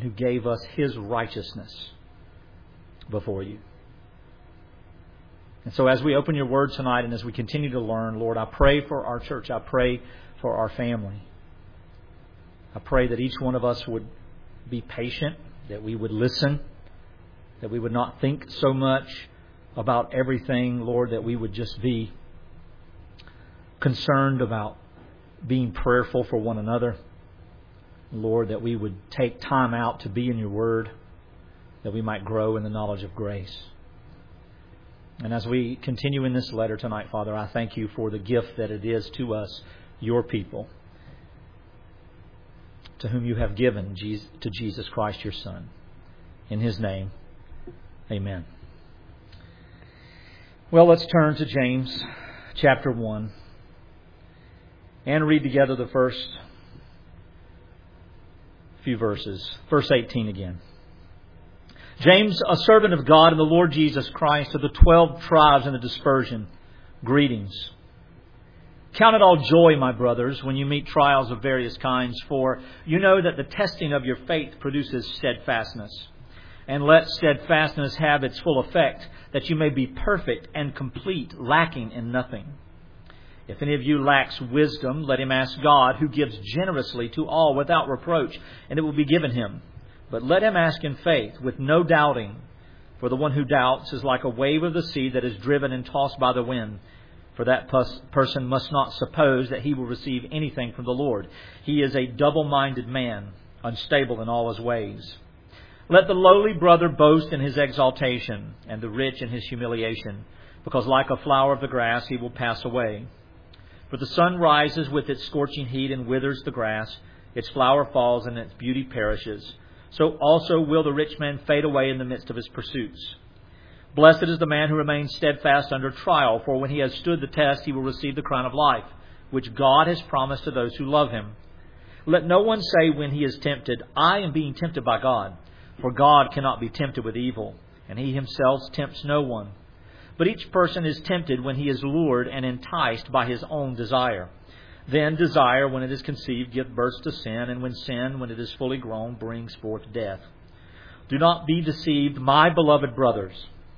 and who gave us His righteousness before you. And so as we open your Word tonight and as we continue to learn, Lord, I pray for our church. I pray for our family. I pray that each one of us would be patient, that we would listen, that we would not think so much about everything, Lord, that we would just be concerned about being prayerful for one another. Lord, that we would take time out to be in your Word, that we might grow in the knowledge of grace. And as we continue in this letter tonight, Father, I thank you for the gift that it is to us, your people, to whom you have given to Jesus Christ, your Son. In His name, amen. Well, let's turn to James chapter 1 and read together the first few verses. Verse 18 again. James, a servant of God and the Lord Jesus Christ, to the 12 tribes in the dispersion, greetings. Count it all joy, my brothers, when you meet trials of various kinds, for you know that the testing of your faith produces steadfastness. And let steadfastness have its full effect, that you may be perfect and complete, lacking in nothing. If any of you lacks wisdom, let him ask God, who gives generously to all without reproach, and it will be given him. But let him ask in faith, with no doubting. For the one who doubts is like a wave of the sea that is driven and tossed by the wind. For that person must not suppose that he will receive anything from the Lord. He is a double-minded man, unstable in all his ways. Let the lowly brother boast in his exaltation, and the rich in his humiliation, because like a flower of the grass he will pass away. For the sun rises with its scorching heat and withers the grass. Its flower falls and its beauty perishes. So also will the rich man fade away in the midst of his pursuits. Blessed is the man who remains steadfast under trial, for when he has stood the test, he will receive the crown of life, which God has promised to those who love him. Let no one say when he is tempted, I am being tempted by God. For God cannot be tempted with evil, and He Himself tempts no one. But each person is tempted when he is lured and enticed by his own desire. Then desire, when it is conceived, gives birth to sin, and when sin, when it is fully grown, brings forth death. Do not be deceived, my beloved brothers.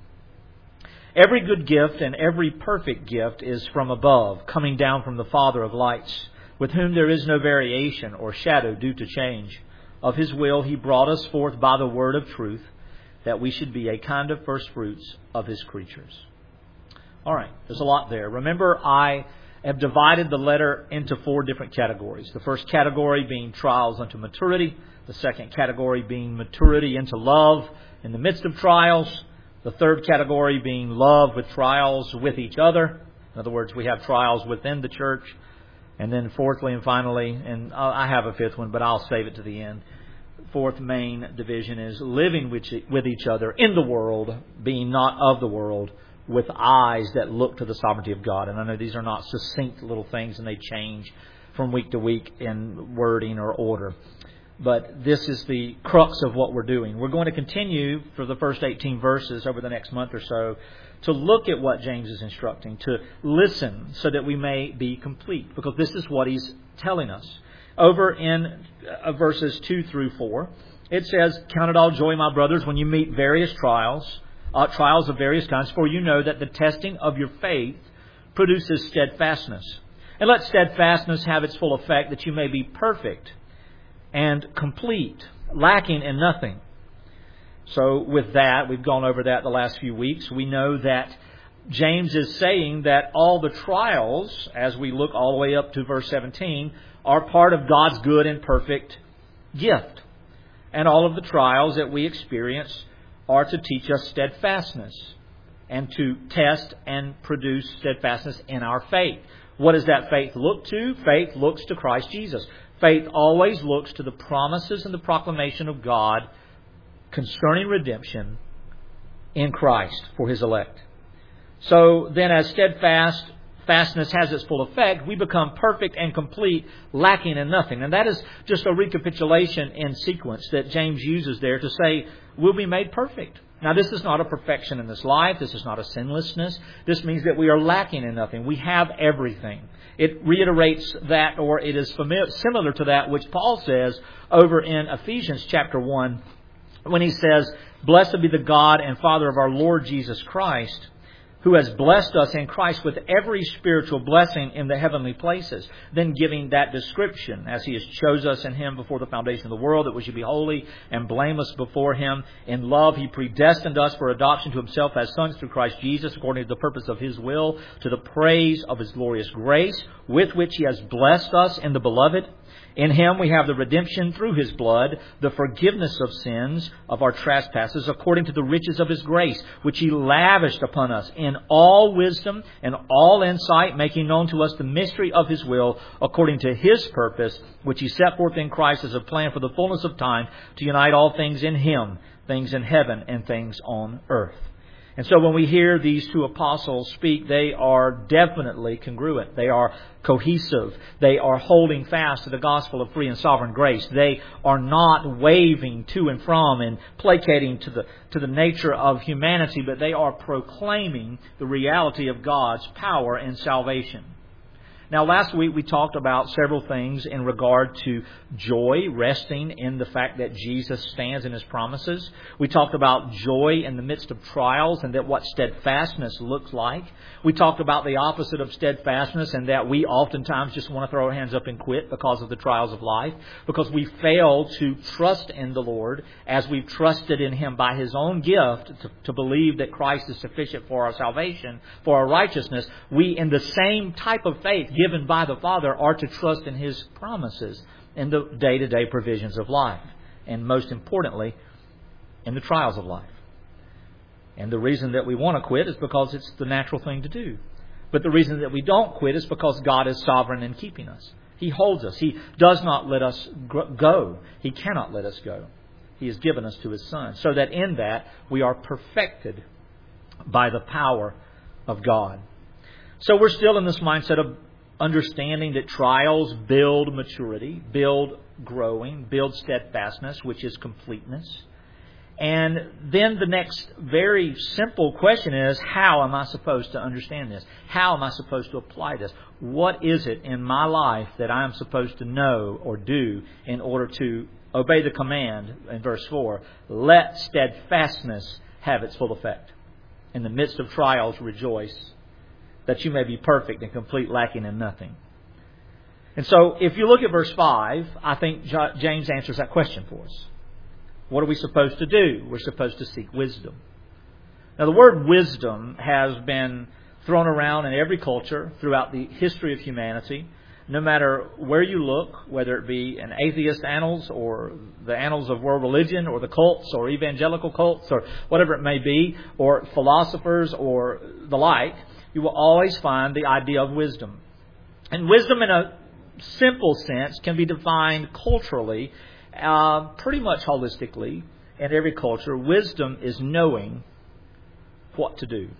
Every good gift and every perfect gift is from above, coming down from the Father of lights, with whom there is no variation or shadow due to change. Of His will He brought us forth by the word of truth, that we should be a kind of first fruits of His creatures. All right, there's a lot there. Remember, I have divided the letter into 4 different categories. The first category being trials unto maturity. The second category being maturity into love in the midst of trials. The third category being love with trials with each other. In other words, we have trials within the church. And then fourthly and finally, and I have a fifth one, but I'll save it to the end. Fourth main division is living with each other in the world, being not of the world, with eyes that look to the sovereignty of God. And I know these are not succinct little things, and they change from week to week in wording or order. But this is the crux of what we're doing. We're going to continue for the first 18 verses over the next month or so to look at what James is instructing, to listen so that we may be complete, because this is what he's telling us. Over in verses 2 through 4, it says, Count it all joy, my brothers, when you meet various trials of various kinds, for you know that the testing of your faith produces steadfastness. And let steadfastness have its full effect, that you may be perfect and complete, lacking in nothing. So with that, we've gone over that the last few weeks. We know that James is saying that all the trials, as we look all the way up to verse 17, are part of God's good and perfect gift. And all of the trials that we experience are to teach us steadfastness and to test and produce steadfastness in our faith. What does that faith look to? Faith looks to Christ Jesus. Faith always looks to the promises and the proclamation of God concerning redemption in Christ for His elect. So then as steadfastness has its full effect, we become perfect and complete, lacking in nothing. And that is just a recapitulation in sequence that James uses there to say we'll be made perfect Now, this is not a perfection in this life. This is not a sinlessness. This means that we are lacking in nothing. We have everything. It reiterates that, or it is similar to that which Paul says over in Ephesians chapter 1 when he says, "Blessed be the God and Father of our Lord Jesus Christ, who has blessed us in Christ with every spiritual blessing in the heavenly places." Then giving that description, as He has chose us in Him before the foundation of the world, that we should be holy and blameless before Him. In love, He predestined us for adoption to Himself as sons through Christ Jesus, according to the purpose of His will, to the praise of His glorious grace, with which He has blessed us in the Beloved. In Him we have the redemption through His blood, the forgiveness of sins, of our trespasses, according to the riches of His grace, which He lavished upon us in all wisdom and all insight, making known to us the mystery of His will, according to His purpose, which He set forth in Christ as a plan for the fullness of time, to unite all things in Him, things in heaven and things on earth. And so when we hear these two apostles speak, they are definitely congruent. They are cohesive. They are holding fast to the gospel of free and sovereign grace. They are not waving to and from and placating to the nature of humanity, but they are proclaiming the reality of God's power and salvation. Now, last week we talked about several things in regard to joy, resting in the fact that Jesus stands in His promises. We talked about joy in the midst of trials and that what steadfastness looks like. We talked about the opposite of steadfastness and that we oftentimes just want to throw our hands up and quit because of the trials of life, because we fail to trust in the Lord as we've trusted in Him by His own gift to believe that Christ is sufficient for our salvation, for our righteousness. We, in the same type of faith given by the Father, are to trust in His promises in the day-to-day provisions of life, and most importantly, in the trials of life. And the reason that we want to quit is because it's the natural thing to do. But the reason that we don't quit is because God is sovereign in keeping us. He holds us. He does not let us go. He cannot let us go. He has given us to His Son, so that in that we are perfected by the power of God. So we're still in this mindset of understanding that trials build maturity, build growing, build steadfastness, which is completeness. And then the next very simple question is, how am I supposed to understand this? How am I supposed to apply this? What is it in my life that I am supposed to know or do in order to obey the command in verse 4, let steadfastness have its full effect. In the midst of trials, rejoice, that you may be perfect and complete, lacking in nothing. And so, if you look at verse 5, I think James answers that question for us. What are we supposed to do? We're supposed to seek wisdom. Now, the word wisdom has been thrown around in every culture throughout the history of humanity. No matter where you look, whether it be in atheist annals or the annals of world religion or the cults or evangelical cults or whatever it may be, or philosophers or the like, you will always find the idea of wisdom. And wisdom in a simple sense can be defined culturally, pretty much holistically in every culture. Wisdom is knowing what to do.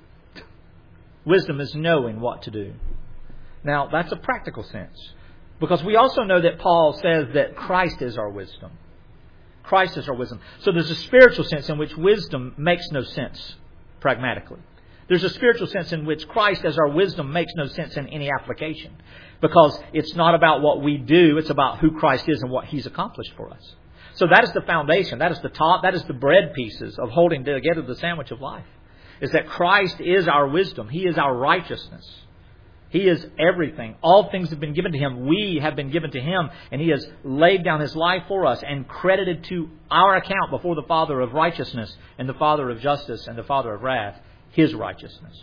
Wisdom is knowing what to do. Now, that's a practical sense, because we also know that Paul says that Christ is our wisdom. Christ is our wisdom. So there's a spiritual sense in which wisdom makes no sense pragmatically. There's a spiritual sense in which Christ as our wisdom makes no sense in any application, because it's not about what we do, it's about who Christ is and what He's accomplished for us. So that is the foundation, that is the top, that is the bread pieces of holding together the sandwich of life, is that Christ is our wisdom. He is our righteousness. He is everything. All things have been given to Him. We have been given to Him, and He has laid down His life for us and credited to our account before the Father of righteousness and the Father of justice and the Father of wrath His righteousness.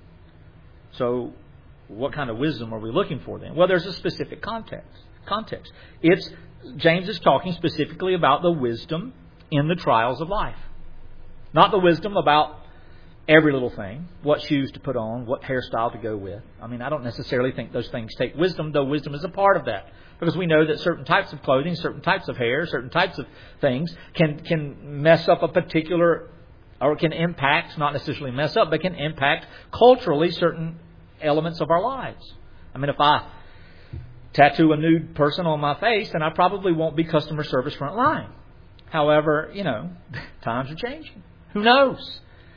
So, what kind of wisdom are we looking for then? Well, there's a specific context. James is talking specifically about the wisdom in the trials of life. Not the wisdom about every little thing, what shoes to put on, what hairstyle to go with. I mean, I don't necessarily think those things take wisdom, though wisdom is a part of that. Because we know that certain types of clothing, certain types of hair, certain types of things can mess up a particular, or can impact, not necessarily mess up, but can impact culturally certain elements of our lives. I mean, if I tattoo a nude person on my face, then I probably won't be customer service front line. However, times are changing. Who knows?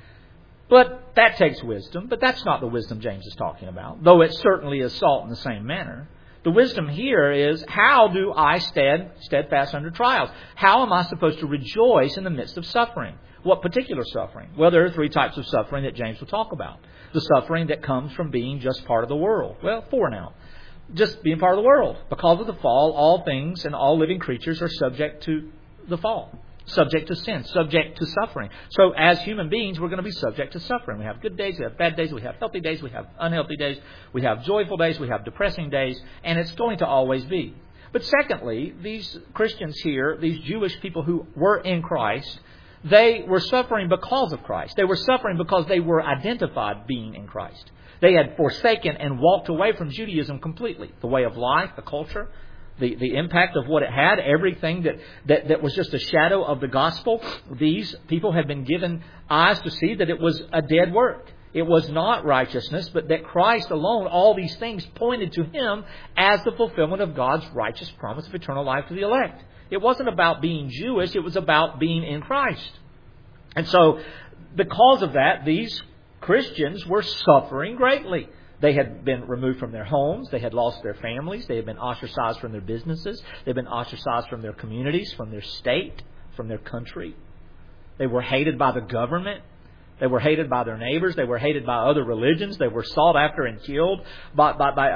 But that takes wisdom. But that's not the wisdom James is talking about, though it certainly is sought in the same manner. The wisdom here is, how do I steadfast under trials? How am I supposed to rejoice in the midst of suffering? What particular suffering? Well, there are three types of suffering that James will talk about. The suffering that comes from being just part of the world. Well, four now. Just being part of the world. Because of the fall, all things and all living creatures are subject to the fall. Subject to sin, subject to suffering. So as human beings, we're going to be subject to suffering. We have good days, we have bad days, we have healthy days, we have unhealthy days, we have joyful days, we have depressing days, and it's going to always be. But secondly, these Christians here, these Jewish people who were in Christ, they were suffering because of Christ. They were suffering because they were identified being in Christ. They had forsaken and walked away from Judaism completely. The way of life, the culture, the impact of what it had, everything that was just a shadow of the gospel. These people had been given eyes to see that it was a dead work. It was not righteousness, but that Christ alone, all these things pointed to Him as the fulfillment of God's righteous promise of eternal life to the elect. It wasn't about being Jewish, it was about being in Christ. And so, because of that, these Christians were suffering greatly. They had been removed from their homes. They had lost their families. They had been ostracized from their businesses. They had been ostracized from their communities, from their state, from their country. They were hated by the government. They were hated by their neighbors. They were hated by other religions. They were sought after and killed by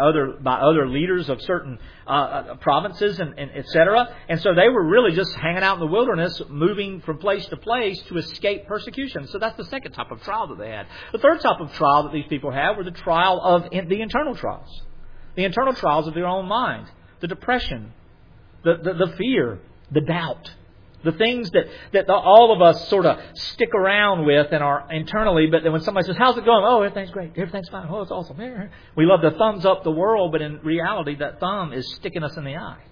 other leaders of certain provinces and etc. And so they were really just hanging out in the wilderness, moving from place to place to escape persecution. So that's the second type of trial that they had. The third type of trial that these people had were the trial of the internal trials. The internal trials of their own mind. The depression, the fear, the doubt. The things that all of us sort of stick around with and are internally, but then when somebody says, how's it going? Oh, everything's great. Everything's fine. Oh, it's awesome. We love to thumbs up the world, but in reality, that thumb is sticking us in the eye.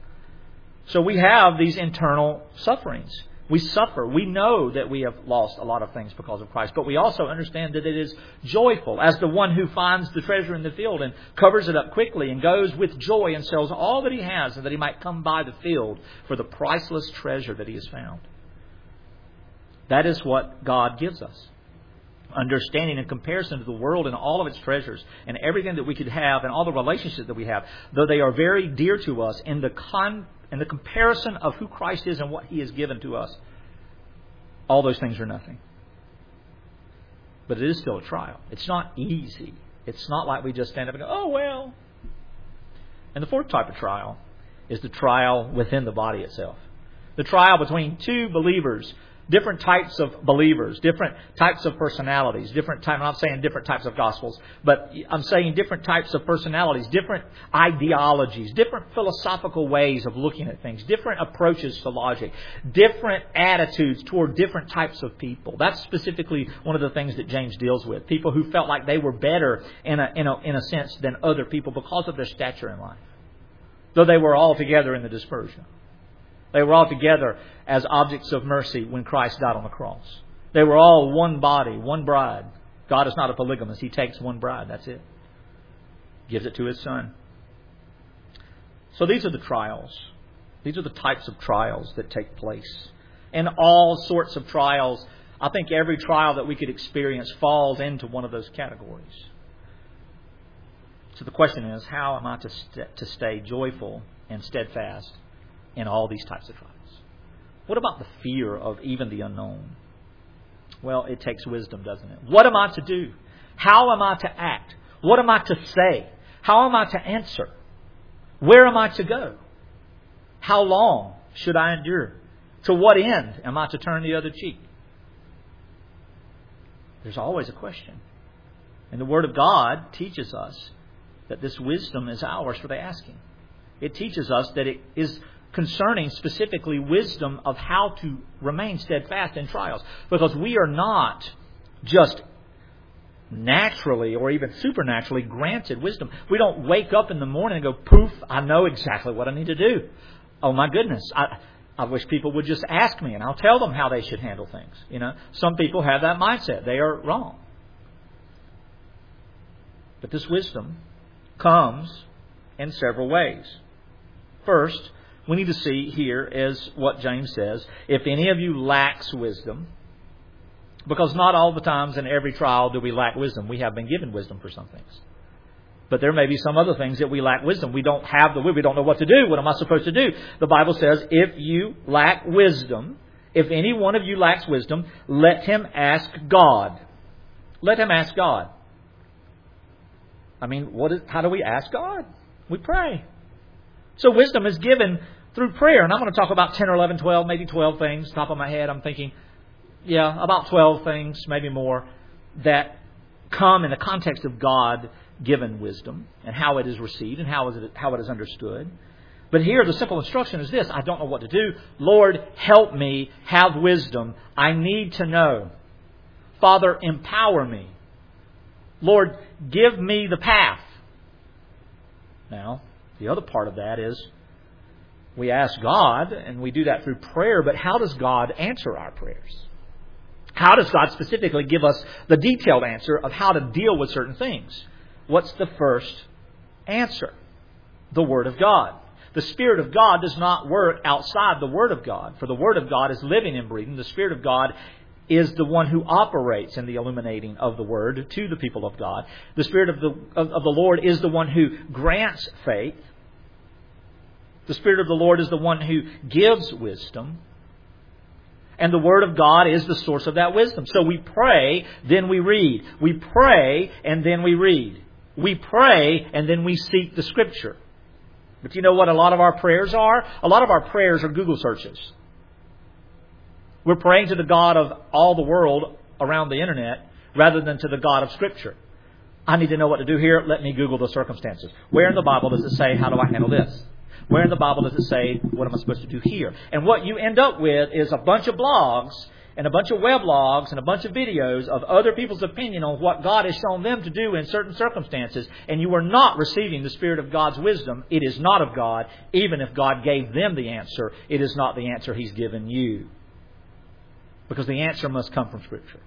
So we have these internal sufferings. We suffer. We know that we have lost a lot of things because of Christ. But we also understand that it is joyful. As the one who finds the treasure in the field and covers it up quickly and goes with joy and sells all that he has so that he might come by the field for the priceless treasure that he has found. That is what God gives us. Understanding in comparison to the world and all of its treasures and everything that we could have and all the relationships that we have, though they are very dear to us in the comparison of who Christ is and what He has given to us, all those things are nothing. But it is still a trial. It's not easy. It's not like we just stand up and go, oh, well. And the fourth type of trial is the trial within the body itself. The trial between two believers, different types of believers, different types of personalities, I'm not saying different types of gospels, but I'm saying different types of personalities, different ideologies, different philosophical ways of looking at things, different approaches to logic, different attitudes toward different types of people. That's specifically one of the things that James deals with. People who felt like they were better in a sense than other people because of their stature in life, though they were all together in the dispersion. They were all together as objects of mercy when Christ died on the cross. They were all one body, one bride. God is not a polygamist. He takes one bride. That's it. Gives it to His Son. So these are the trials. These are the types of trials that take place. And all sorts of trials. I think every trial that we could experience falls into one of those categories. So the question is, how am I to stay joyful and steadfast in all these types of trials? What about the fear of even the unknown? Well, it takes wisdom, doesn't it? What am I to do? How am I to act? What am I to say? How am I to answer? Where am I to go? How long should I endure? To what end am I to turn the other cheek? There's always a question. And the Word of God teaches us that this wisdom is ours for the asking. It teaches us that it is concerning specifically wisdom of how to remain steadfast in trials. Because we are not just naturally or even supernaturally granted wisdom. We don't wake up in the morning and go, poof, I know exactly what I need to do. Oh my goodness, I wish people would just ask me and I'll tell them how they should handle things. You know, some people have that mindset. They are wrong. But this wisdom comes in several ways. First, we need to see here is what James says. If any of you lacks wisdom, Because not all the times in every trial do we lack wisdom. We have been given wisdom for some things. But there may be some other things that we lack wisdom. We don't have the will. We don't know what to do. What am I supposed to do? The Bible says, if you lack wisdom, if any one of you lacks wisdom, let him ask God. Let him ask God. I mean, how do we ask God? We pray. So wisdom is given through prayer. And I'm going to talk about 10 or 11, 12, maybe 12 things. Top of my head, I'm thinking, about 12 things, maybe more, that come in the context of God-given wisdom and how it is received and how it is understood. But here the simple instruction is this: I don't know what to do. Lord, help me have wisdom. I need to know. Father, empower me. Lord, give me the path. Now, the other part of that is we ask God, and we do that through prayer, but how does God answer our prayers? How does God specifically give us the detailed answer of how to deal with certain things? What's the first answer? The Word of God. The Spirit of God does not work outside the Word of God, for the Word of God is living and breathing. The Spirit of God is the one who operates in the illuminating of the Word to the people of God. The Spirit of the Lord is the one who grants faith. The Spirit of the Lord is the one who gives wisdom. And the Word of God is the source of that wisdom. So we pray, then we read. We pray, and then we read. We pray, and then we seek the Scripture. But you know what a lot of our prayers are? A lot of our prayers are Google searches. We're praying to the God of all the world around the internet rather than to the God of Scripture. I need to know what to do here. Let me Google the circumstances. Where in the Bible does it say, how do I handle this? Where in the Bible does it say, what am I supposed to do here? And what you end up with is a bunch of blogs and a bunch of weblogs and a bunch of videos of other people's opinion on what God has shown them to do in certain circumstances. And you are not receiving the Spirit of God's wisdom. It is not of God. Even if God gave them the answer, it is not the answer He's given you. Because the answer must come from Scripture.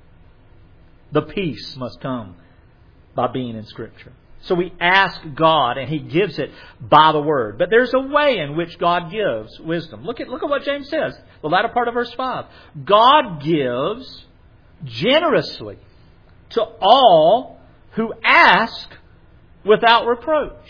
The peace must come by being in Scripture. So we ask God, and He gives it by the Word. But there's a way in which God gives wisdom. Look at what James says, the latter part of verse 5. God gives generously to all who ask without reproach.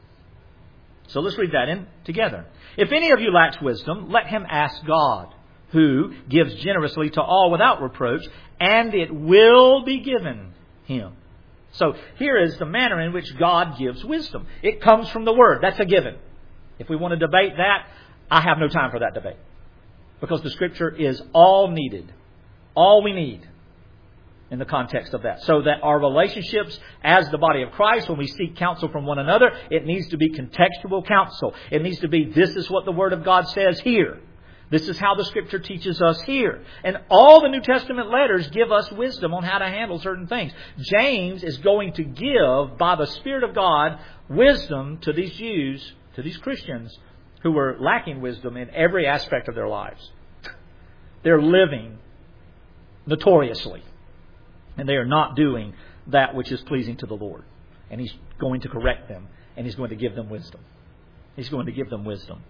So let's read that in together. If any of you lacks wisdom, let him ask God, who gives generously to all without reproach, and it will be given him. So here is the manner in which God gives wisdom. It comes from the Word. That's a given. If we want to debate that, I have no time for that debate. Because the Scripture is all needed. All we need in the context of that. So that our relationships as the body of Christ, when we seek counsel from one another, it needs to be contextual counsel. It needs to be, this is what the Word of God says here. This is how the Scripture teaches us here. And all the New Testament letters give us wisdom on how to handle certain things. James is going to give, by the Spirit of God, wisdom to these Jews, to these Christians, who were lacking wisdom in every aspect of their lives. They're living notoriously. And they are not doing that which is pleasing to the Lord. And He's going to correct them. And He's going to give them wisdom. He's going to give them wisdom.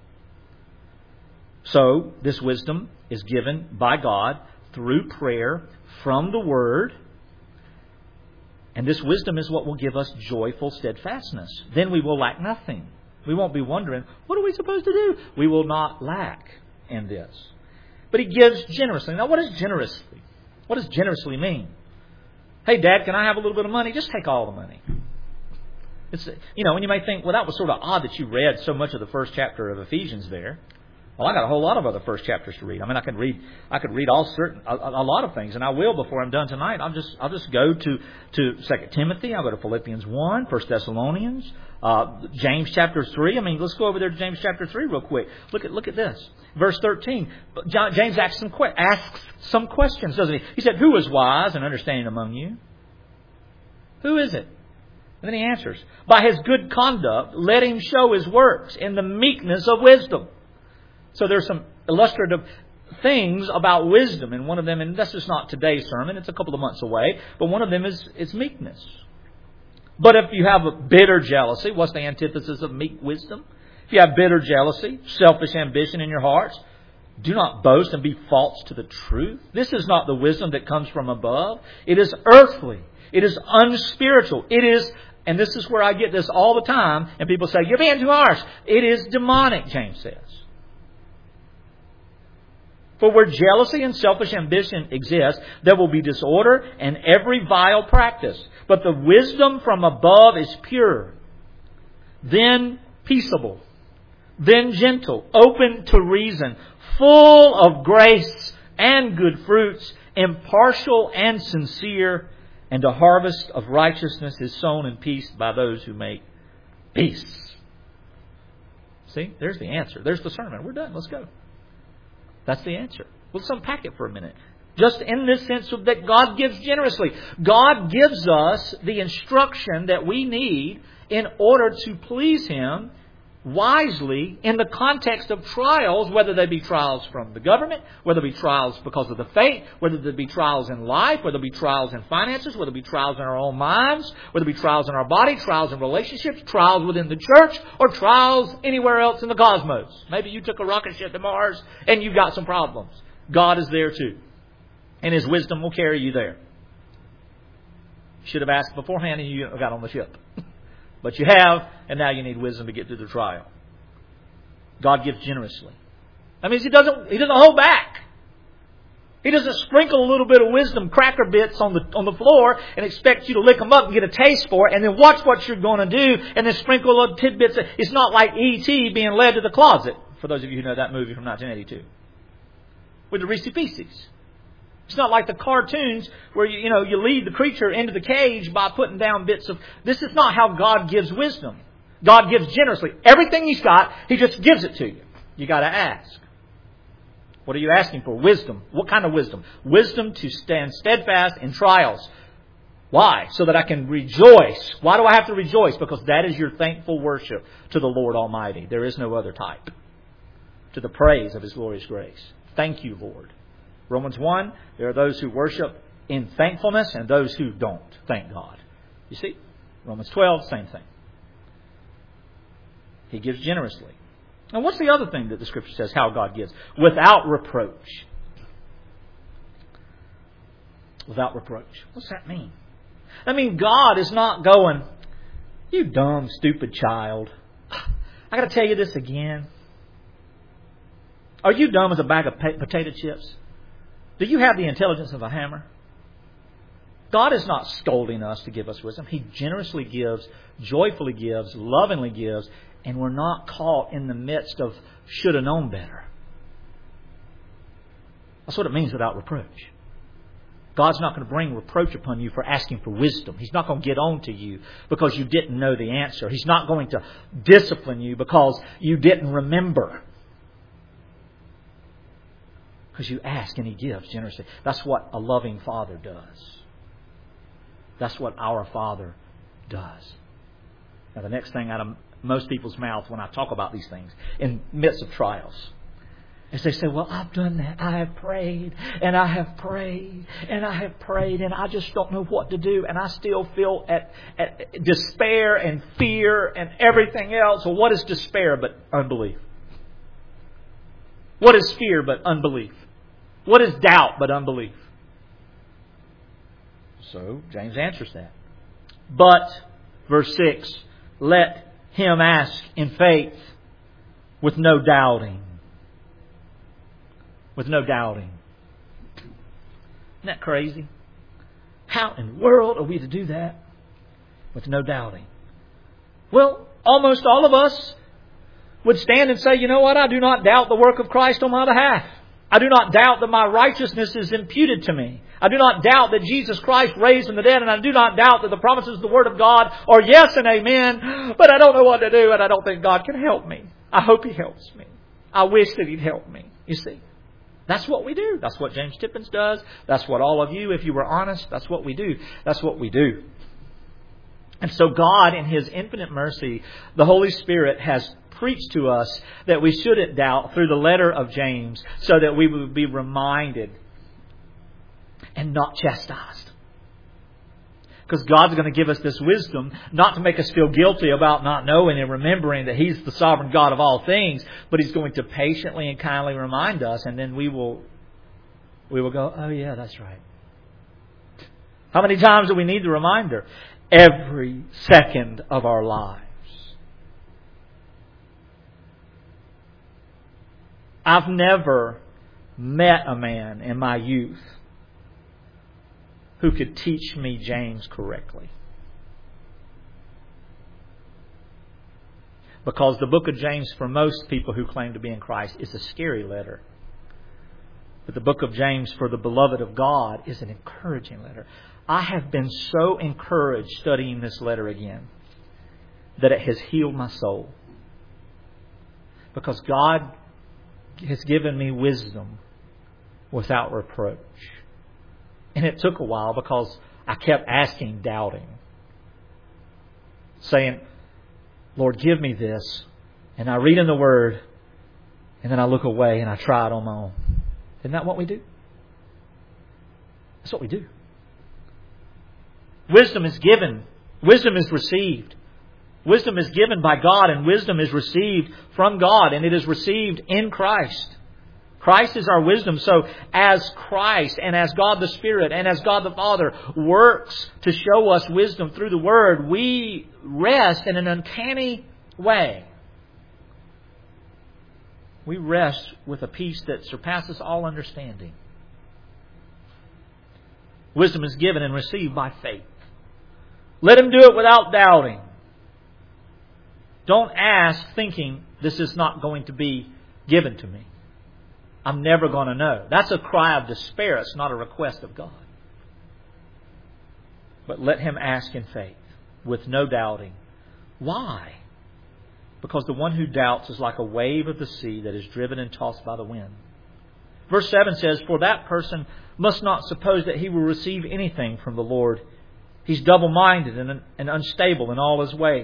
So, this wisdom is given by God through prayer from the Word. And this wisdom is what will give us joyful steadfastness. Then we will lack nothing. We won't be wondering, what are we supposed to do? We will not lack in this. But He gives generously. Now, what is generously? What does generously mean? Hey, Dad, can I have a little bit of money? Just take all the money. It's, and you may think, well, that was sort of odd that you read so much of the first chapter of Ephesians there. Well, I got a whole lot of other first chapters to read. I mean, I could read a lot of things, and I will before I'm done tonight. I'll just go to 2 Timothy. I'll go to Philippians 1, 1 Thessalonians, James chapter 3. I mean, let's go over there to James chapter 3 real quick. Look at this. Verse 13. James asks some questions, doesn't he? He said, who is wise and understanding among you? Who is it? And then he answers, by his good conduct, let him show his works in the meekness of wisdom. So there's some illustrative things about wisdom, and one of them, and this is not today's sermon, it's a couple of months away, but one of them is meekness. But if you have a bitter jealousy, what's the antithesis of meek wisdom? If you have bitter jealousy, selfish ambition in your hearts, Do not boast and be false to the truth. This is not the wisdom that comes from above. It is earthly. It is unspiritual. It is, and this is where I get this all the time, and people say, you're being too harsh. It is demonic, James says. For where jealousy and selfish ambition exist, there will be disorder and every vile practice. But the wisdom from above is pure, then peaceable, then gentle, open to reason, full of grace and good fruits, impartial and sincere, and a harvest of righteousness is sown in peace by those who make peace. See, there's the answer. There's the sermon. We're done. Let's go. That's the answer. Let's unpack it for a minute. Just in this sense of that God gives generously. God gives us the instruction that we need in order to please Him wisely in the context of trials, whether they be trials from the government, whether they be trials because of the faith, whether they be trials in life, whether they be trials in finances, whether they be trials in our own minds, whether they be trials in our body, trials in relationships, trials within the church, or trials anywhere else in the cosmos. Maybe you took a rocket ship to Mars and you've got some problems. God is there too. And His wisdom will carry you there. You should have asked beforehand and you got on the ship. But you have, and now you need wisdom to get through the trial. God gives generously. That means He doesn't hold back. He doesn't sprinkle a little bit of wisdom cracker bits on the floor and expect you to lick them up and get a taste for it and then watch what you're going to do and then sprinkle little tidbits. It's not like E.T. being led to the closet, for those of you who know that movie from 1982, with the Reese Pieces. It's not like the cartoons where you lead the creature into the cage by putting down bits of... This is not how God gives wisdom. God gives generously. Everything He's got, He just gives it to you. You got to ask. What are you asking for? Wisdom. What kind of wisdom? Wisdom to stand steadfast in trials. Why? So that I can rejoice. Why do I have to rejoice? Because that is your thankful worship to the Lord Almighty. There is no other type. To the praise of His glorious grace. Thank you, Lord. Romans 1, there are those who worship in thankfulness and those who don't. Thank God. You see? Romans 12, same thing. He gives generously. And what's the other thing that the Scripture says how God gives? Without reproach. Without reproach. What's that mean? I mean, God is not going, you dumb, stupid child. I got to tell you this again. Are you dumb as a bag of potato chips? Do you have the intelligence of a hammer? God is not scolding us to give us wisdom. He generously gives, joyfully gives, lovingly gives, and we're not caught in the midst of should have known better. That's what it means without reproach. God's not going to bring reproach upon you for asking for wisdom. He's not going to get on to you because you didn't know the answer. He's not going to discipline you because you didn't remember. Because you ask and He gives generously. That's what a loving Father does. That's what our Father does. Now the next thing out of most people's mouth when I talk about these things in midst of trials is they say, well, I've done that. I have prayed and I have prayed and I have prayed and I just don't know what to do and I still feel at despair and fear and everything else. Well, what is despair but unbelief? What is fear but unbelief? What is doubt but unbelief? So, James answers that. But, verse 6, let him ask in faith with no doubting. With no doubting. Isn't that crazy? How in the world are we to do that? With no doubting. Well, almost all of us would stand and say, you know what? I do not doubt the work of Christ on my behalf. I do not doubt that my righteousness is imputed to me. I do not doubt that Jesus Christ raised from the dead, and I do not doubt that the promises of the Word of God are yes and amen, but I don't know what to do, and I don't think God can help me. I hope He helps me. I wish that He'd help me. You see, that's what we do. That's what James Tippins does. That's what all of you, if you were honest, that's what we do. That's what we do. And so God, in His infinite mercy, the Holy Spirit has preached to us that we shouldn't doubt through the letter of James so that we would be reminded and not chastised. Because God's going to give us this wisdom, not to make us feel guilty about not knowing and remembering that He's the sovereign God of all things, but He's going to patiently and kindly remind us, and then we will go, oh yeah, that's right. How many times do we need the reminder? Every second of our lives. I've never met a man in my youth who could teach me James correctly. Because the book of James, for most people who claim to be in Christ, is a scary letter. But the book of James, for the beloved of God, is an encouraging letter. I have been so encouraged studying this letter again that it has healed my soul. Because God has given me wisdom without reproach. And it took a while because I kept asking, doubting. Saying, Lord, give me this. And I read in the Word, and then I look away and I try it on my own. Isn't that what we do? That's what we do. Wisdom is given. Wisdom is received. Wisdom is given by God, and wisdom is received from God, and it is received in Christ. Christ is our wisdom. So as Christ and as God the Spirit and as God the Father works to show us wisdom through the Word, we rest in an uncanny way. We rest with a peace that surpasses all understanding. Wisdom is given and received by faith. Let him do it without doubting. Don't ask thinking this is not going to be given to me. I'm never going to know. That's a cry of despair. It's not a request of God. But let him ask in faith with no doubting. Why? Because the one who doubts is like a wave of the sea that is driven and tossed by the wind. Verse 7 says, for that person must not suppose that he will receive anything from the Lord. He's double-minded and unstable in all his ways.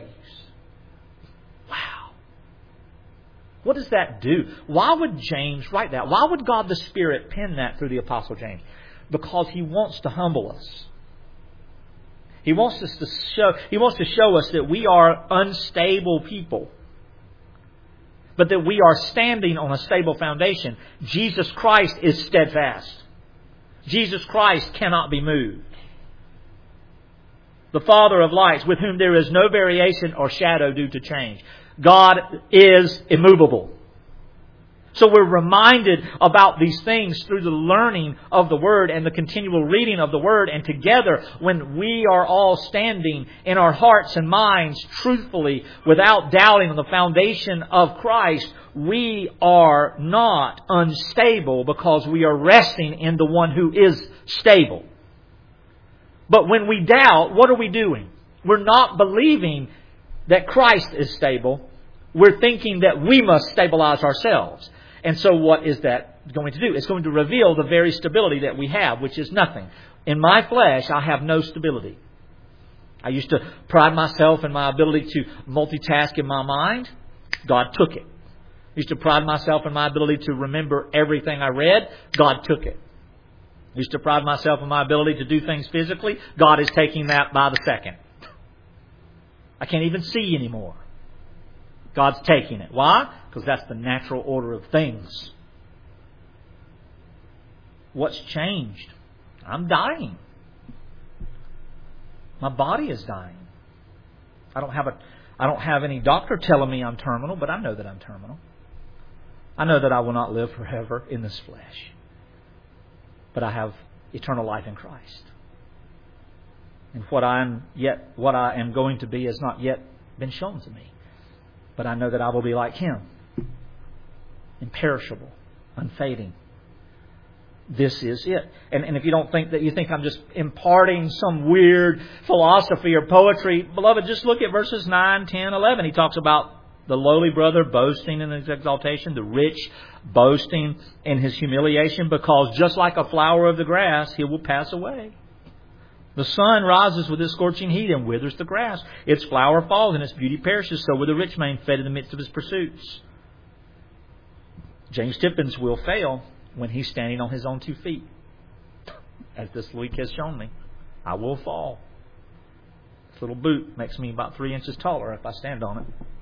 Wow. What does that do? Why would James write that? Why would God the Spirit pen that through the Apostle James? Because He wants to humble us. He wants to show us that we are unstable people, but that we are standing on a stable foundation. Jesus Christ is steadfast. Jesus Christ cannot be moved. The Father of lights, with whom there is no variation or shadow due to change. God is immovable. So we're reminded about these things through the learning of the Word and the continual reading of the Word. And together, when we are all standing in our hearts and minds truthfully, without doubting on the foundation of Christ, we are not unstable because we are resting in the one who is stable. But when we doubt, what are we doing? We're not believing that Christ is stable. We're thinking that we must stabilize ourselves. And so what is that going to do? It's going to reveal the very stability that we have, which is nothing. In my flesh, I have no stability. I used to pride myself in my ability to multitask in my mind. God took it. I used to pride myself in my ability to remember everything I read. God took it. I used to pride myself in my ability to do things physically. God is taking that by the second. I can't even see anymore. God's taking it. Why? Because that's the natural order of things. What's changed? I'm dying. My body is dying. I don't have any doctor telling me I'm terminal, but I know that I'm terminal. I know that I will not live forever in this flesh. But I have eternal life in Christ. And what I am going to be has not yet been shown to me. But I know that I will be like Him. Imperishable, unfading. This is it. And if you don't think that, you think I'm just imparting some weird philosophy or poetry, beloved, just look at verses 9, 10, 11. He talks about the lowly brother boasting in his exaltation, the rich boasting in his humiliation, because just like a flower of the grass, he will pass away. The sun rises with its scorching heat and withers the grass. Its flower falls and its beauty perishes. So will the rich man fed in the midst of his pursuits. James Tippins will fail when he's standing on his own 2 feet. As this week has shown me, I will fall. This little boot makes me about 3 inches taller if I stand on it.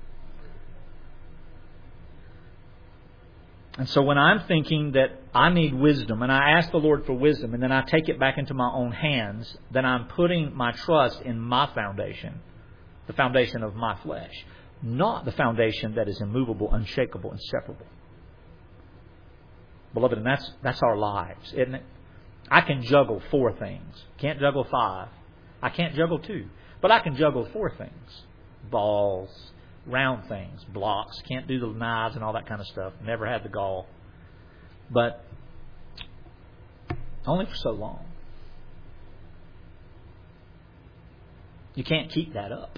And so when I'm thinking that I need wisdom, and I ask the Lord for wisdom, and then I take it back into my own hands, then I'm putting my trust in my foundation, the foundation of my flesh, not the foundation that is immovable, unshakable, inseparable. Beloved, and that's our lives, isn't it? I can juggle 4 things. Can't juggle 5. I can't juggle 2. But I can juggle 4 things. Balls, round things, blocks. Can't do the knives and all that kind of stuff. Never had the gall. But only for so long. You can't keep that up.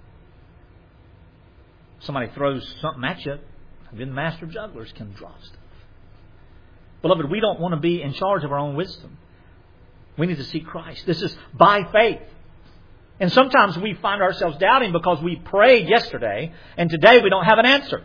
Somebody throws something at you, then the master jugglers can drop stuff. Beloved, we don't want to be in charge of our own wisdom. We need to see Christ. This is by faith. And sometimes we find ourselves doubting because we prayed yesterday and today we don't have an answer.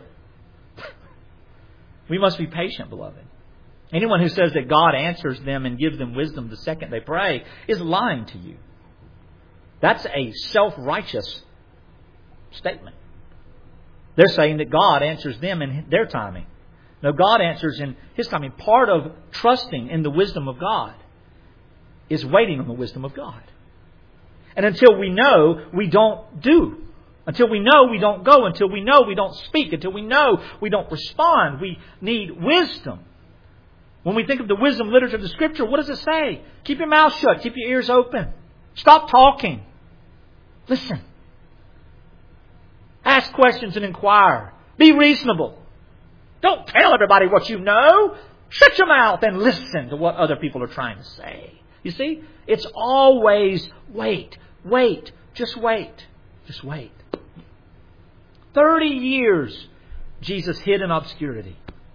We must be patient, beloved. Anyone who says that God answers them and gives them wisdom the second they pray is lying to you. That's a self-righteous statement. They're saying that God answers them in their timing. No, God answers in His timing. Part of trusting in the wisdom of God is waiting on the wisdom of God. And until we know, we don't do. Until we know, we don't go. Until we know, we don't speak. Until we know, we don't respond. We need wisdom. When we think of the wisdom literature of the Scripture, what does it say? Keep your mouth shut. Keep your ears open. Stop talking. Listen. Ask questions and inquire. Be reasonable. Don't tell everybody what you know. Shut your mouth and listen to what other people are trying to say. You see? It's always wait. Wait. Just wait. Just wait. 30 years Jesus hid in obscurity.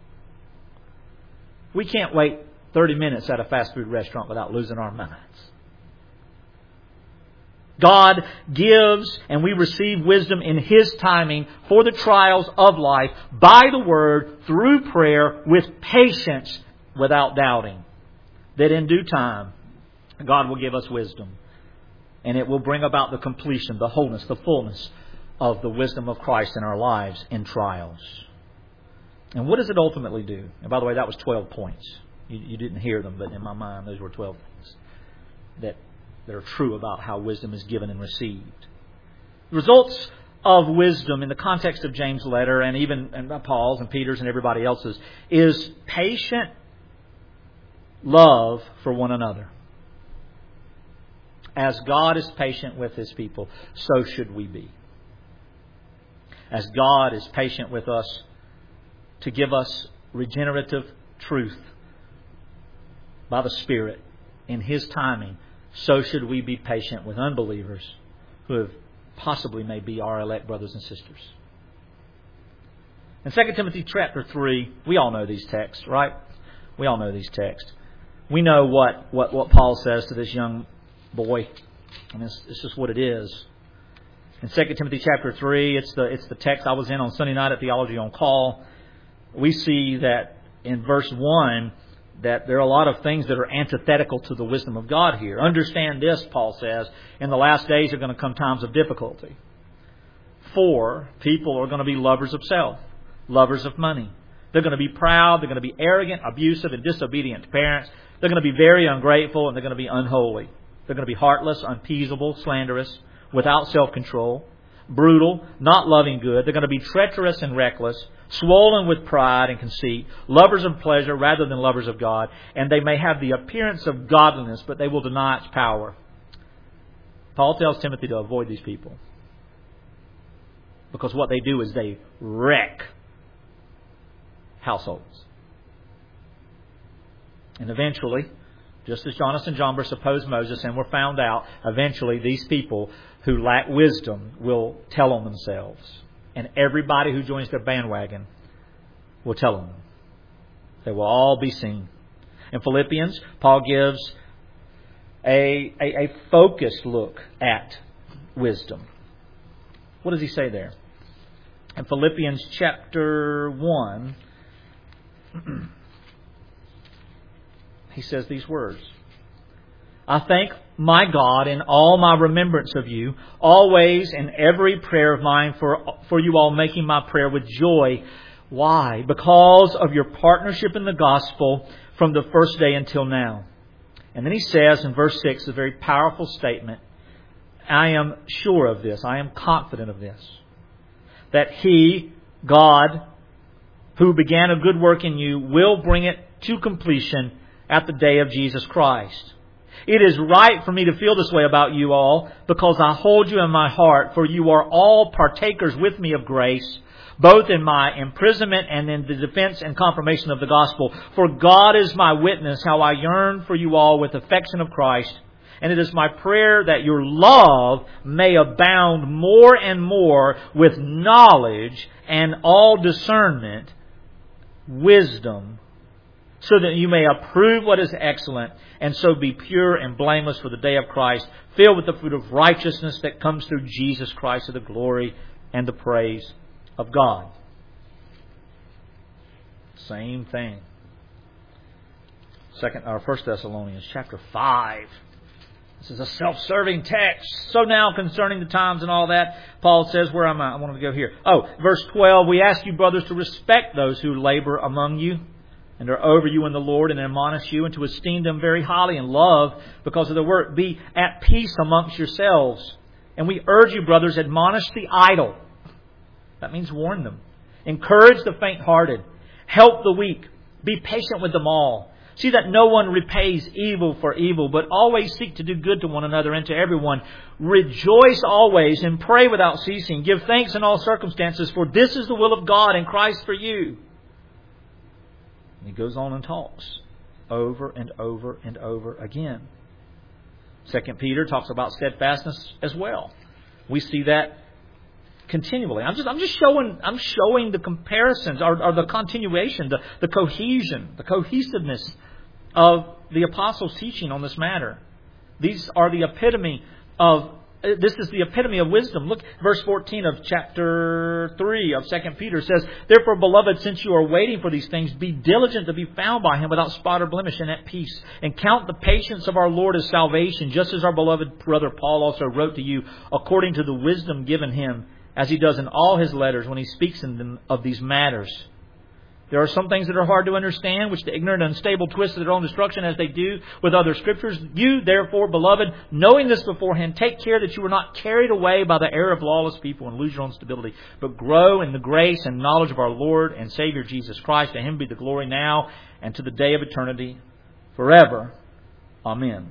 We can't wait 30 minutes at a fast food restaurant without losing our minds. God gives and we receive wisdom in His timing for the trials of life by the Word, through prayer, with patience, without doubting. That in due time, God will give us wisdom. And it will bring about the completion, the wholeness, the fullness of the wisdom of Christ in our lives in trials. And what does it ultimately do? And by the way, that was 12 points. You didn't hear them, but in my mind, those were 12 things that are true about how wisdom is given and received. The results of wisdom in the context of James' letter and even Paul's and Peter's and everybody else's is patient love for one another. As God is patient with His people, so should we be. As God is patient with us to give us regenerative truth by the Spirit in His timing, so should we be patient with unbelievers who have possibly may be our elect brothers and sisters. In 2 Timothy chapter 3, we all know these texts, right? We all know these texts. We know what Paul says to this young boy. And it's just what it is. In 2 Timothy chapter 3, it's the text I was in on Sunday night at Theology on Call. We see that in verse 1 that there are a lot of things that are antithetical to the wisdom of God here. Understand this, Paul says, in the last days are going to come times of difficulty. For people are going to be lovers of self, lovers of money. They're going to be proud, they're going to be arrogant, abusive, and disobedient to parents. They're going to be very ungrateful, and they're going to be unholy. They're going to be heartless, unappeasable, slanderous, without self-control, brutal, not loving good. They're going to be treacherous and reckless, swollen with pride and conceit, lovers of pleasure rather than lovers of God. And they may have the appearance of godliness, but they will deny its power. Paul tells Timothy to avoid these people. Because what they do is they wreck households. And eventually, just as Jannes and Jambres opposed Moses and were found out, eventually these people who lack wisdom will tell on themselves. And everybody who joins their bandwagon will tell on them. They will all be seen. In Philippians, Paul gives a focused look at wisdom. What does he say there? In Philippians chapter 1, he says these words. I thank my God in all my remembrance of you, always in every prayer of mine for you all, making my prayer with joy. Why? Because of your partnership in the gospel from the first day until now. And then he says in verse 6, a very powerful statement, I am sure of this, I am confident of this, that He, God, who began a good work in you, will bring it to completion at the day of Jesus Christ. It is right for me to feel this way about you all, because I hold you in my heart, for you are all partakers with me of grace, both in my imprisonment and in the defense and confirmation of the gospel. For God is my witness how I yearn for you all with affection of Christ. And it is my prayer that your love may abound more and more with knowledge and all discernment, wisdom, so that you may approve what is excellent, and so be pure and blameless for the day of Christ, filled with the fruit of righteousness that comes through Jesus Christ, to the glory and the praise of God. Same thing. 1 Thessalonians chapter 5. This is a self-serving text. So now concerning the times and all that, Paul says, where am I? I wanted to go here. Verse 12, we ask you, brothers, to respect those who labor among you and are over you in the Lord and admonish you, and to esteem them very highly in love because of the work. Be at peace amongst yourselves. And we urge you, brothers, admonish the idle. That means warn them. Encourage the faint-hearted. Help the weak. Be patient with them all. See that no one repays evil for evil, but always seek to do good to one another and to everyone. Rejoice always and pray without ceasing. Give thanks in all circumstances, for this is the will of God in Christ for you. And he goes on and talks over and over and over again. 2 Peter talks about steadfastness as well. We see that continually. I'm just showing the comparisons or the continuation, the cohesion, the cohesiveness of the apostles' teaching on this matter. These are the epitome of This is the epitome of wisdom. Look, verse 14 of chapter 3 of 2 Peter says, Therefore, beloved, since you are waiting for these things, be diligent to be found by Him without spot or blemish and at peace. And count the patience of our Lord as salvation, just as our beloved brother Paul also wrote to you, according to the wisdom given him, as he does in all his letters when he speaks in them of these matters. There are some things that are hard to understand, which the ignorant and unstable twist to their own destruction, as they do with other scriptures. You, therefore, beloved, knowing this beforehand, take care that you are not carried away by the error of lawless people and lose your own stability, but grow in the grace and knowledge of our Lord and Savior Jesus Christ. To Him be the glory now and to the day of eternity, forever. Amen.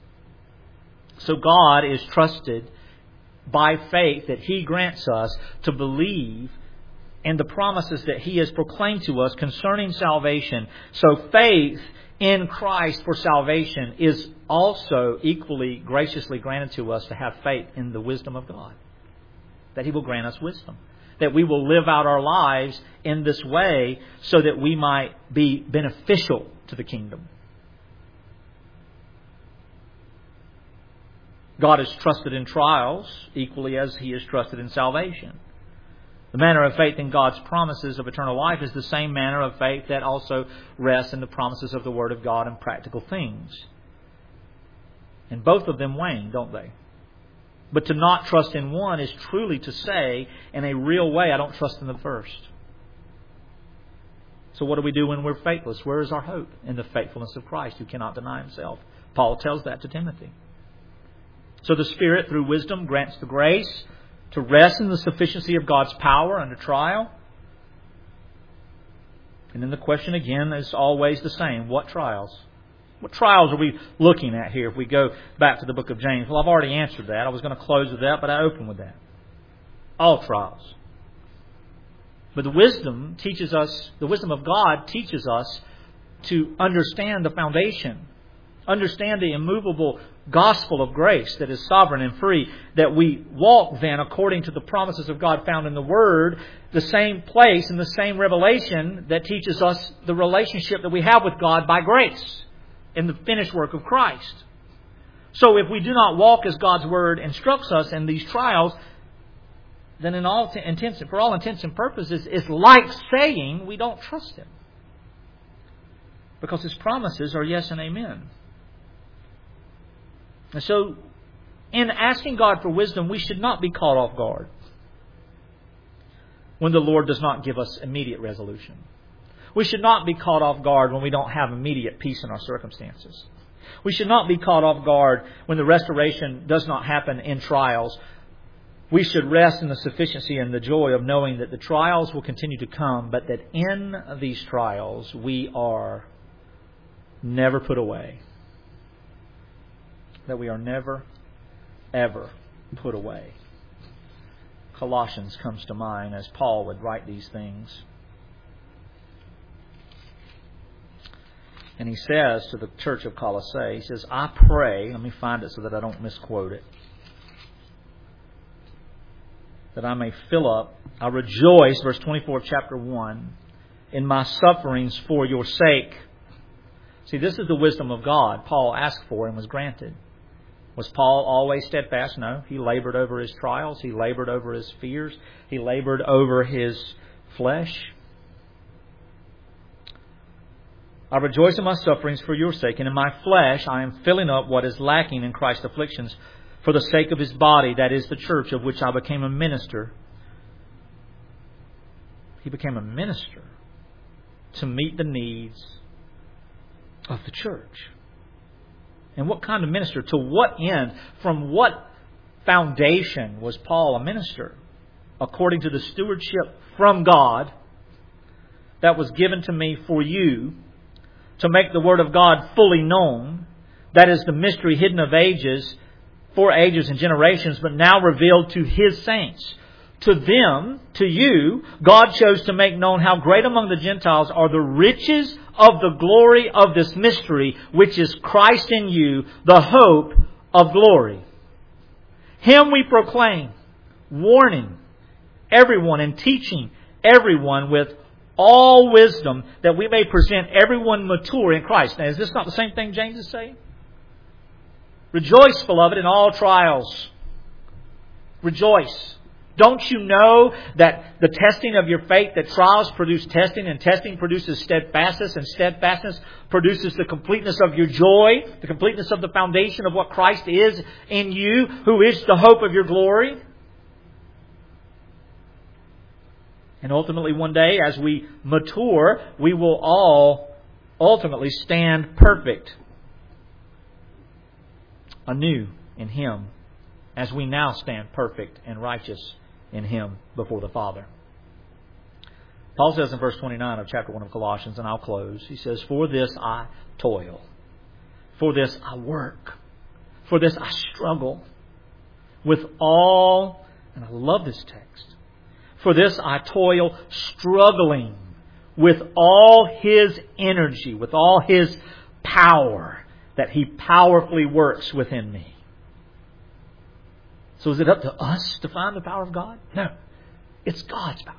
So God is trusted by faith that He grants us to believe and the promises that He has proclaimed to us concerning salvation. So faith in Christ for salvation is also equally graciously granted to us to have faith in the wisdom of God. That He will grant us wisdom. That we will live out our lives in this way so that we might be beneficial to the kingdom. God is trusted in trials equally as He is trusted in salvation. The manner of faith in God's promises of eternal life is the same manner of faith that also rests in the promises of the Word of God and practical things. And both of them wane, don't they? But to not trust in one is truly to say, in a real way, I don't trust in the first. So what do we do when we're faithless? Where is our hope? In the faithfulness of Christ, who cannot deny Himself. Paul tells that to Timothy. So the Spirit, through wisdom, grants the grace to rest in the sufficiency of God's power under trial. And then the question again is always the same. What trials? What trials are we looking at here if we go back to the book of James? Well, I've already answered that. I was going to close with that, but I open with that. All trials. But the wisdom of God teaches us to understand the foundation. Understand the immovable gospel of grace that is sovereign and free, that we walk then according to the promises of God found in the Word, the same place and the same revelation that teaches us the relationship that we have with God by grace in the finished work of Christ. So if we do not walk as God's Word instructs us in these trials, then for all intents and purposes, it's like saying we don't trust Him. Because His promises are yes and amen. And so, in asking God for wisdom, we should not be caught off guard when the Lord does not give us immediate resolution. We should not be caught off guard when we don't have immediate peace in our circumstances. We should not be caught off guard when the restoration does not happen in trials. We should rest in the sufficiency and the joy of knowing that the trials will continue to come, but that in these trials we are never put away. That we are never, ever put away. Colossians comes to mind as Paul would write these things. And he says to the church of Colossae, he says, I pray, let me find it so that I don't misquote it, that I may fill up, I rejoice, verse 24 of chapter 1, in my sufferings for your sake. See, this is the wisdom of God Paul asked for and was granted. Was Paul always steadfast? No. He labored over his trials. He labored over his fears. He labored over his flesh. I rejoice in my sufferings for your sake, and in my flesh I am filling up what is lacking in Christ's afflictions for the sake of His body, that is the church, of which I became a minister. He became a minister to meet the needs of the church. And what kind of minister? To what end? From what foundation was Paul a minister? According to the stewardship from God that was given to me for you, to make the Word of God fully known, that is the mystery hidden of ages, for ages and generations, but now revealed to His saints. To them, to you, God chose to make known how great among the Gentiles are the riches of the glory of this mystery, which is Christ in you, the hope of glory. Him we proclaim, warning everyone and teaching everyone with all wisdom, that we may present everyone mature in Christ. Now, is this not the same thing James is saying? Rejoice, beloved, in all trials. Rejoice. Don't you know that the testing of your faith, that trials produce testing, and testing produces steadfastness, and steadfastness produces the completeness of your joy, the completeness of the foundation of what Christ is in you, who is the hope of your glory? And ultimately one day, as we mature, we will all ultimately stand perfect anew in Him, as we now stand perfect and righteous in Him before the Father. Paul says in verse 29 of chapter 1 of Colossians, and I'll close, he says, for this I toil, for this I work, for this I struggle with all, and I love this text, for this I toil, struggling with all His energy, with all His power, that He powerfully works within me. So is it up to us to find the power of God? No. It's God's power.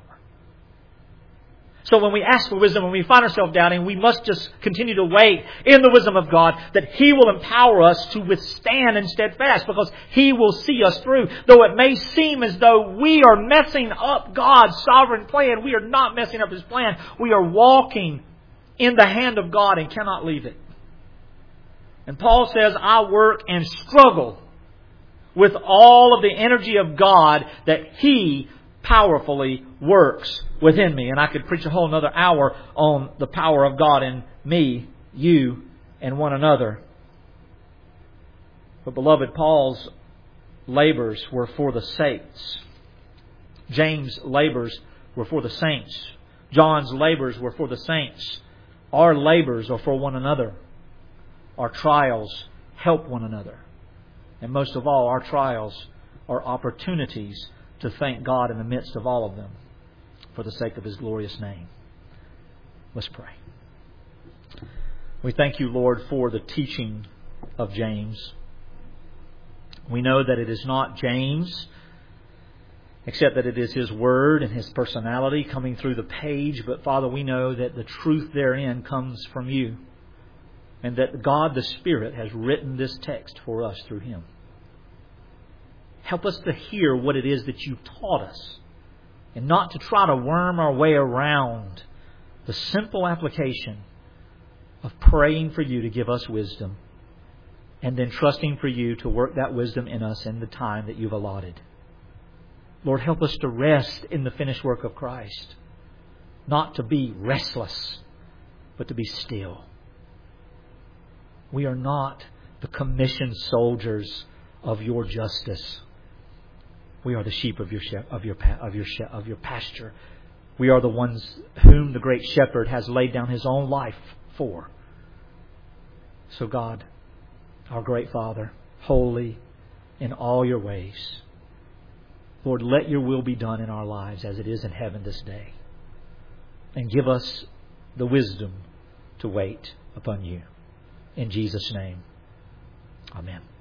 So when we ask for wisdom, when we find ourselves doubting, we must just continue to wait in the wisdom of God that He will empower us to withstand and steadfast, because He will see us through. Though it may seem as though we are messing up God's sovereign plan, we are not messing up His plan. We are walking in the hand of God and cannot leave it. And Paul says, I work and struggle with all of the energy of God that He powerfully works within me. And I could preach a whole another hour on the power of God in me, you, and one another. But beloved, Paul's labors were for the saints. James' labors were for the saints. John's labors were for the saints. Our labors are for one another. Our trials help one another. And most of all, our trials are opportunities to thank God in the midst of all of them for the sake of His glorious name. Let's pray. We thank You, Lord, for the teaching of James. We know that it is not James, except that it is his word and his personality coming through the page. But Father, we know that the truth therein comes from You, and that God the Spirit has written this text for us through Him. Help us to hear what it is that You've taught us, and not to try to worm our way around the simple application of praying for You to give us wisdom. and then trusting for You to work that wisdom in us in the time that You've allotted. Lord, help us to rest in the finished work of Christ. Not to be restless, but to be still. We are not the commissioned soldiers of Your justice. We are the sheep of your pasture. We are the ones whom the great shepherd has laid down His own life for. So God, our great Father, holy in all Your ways, Lord, let Your will be done in our lives as it is in heaven this day. And give us the wisdom to wait upon You. In Jesus' name, amen.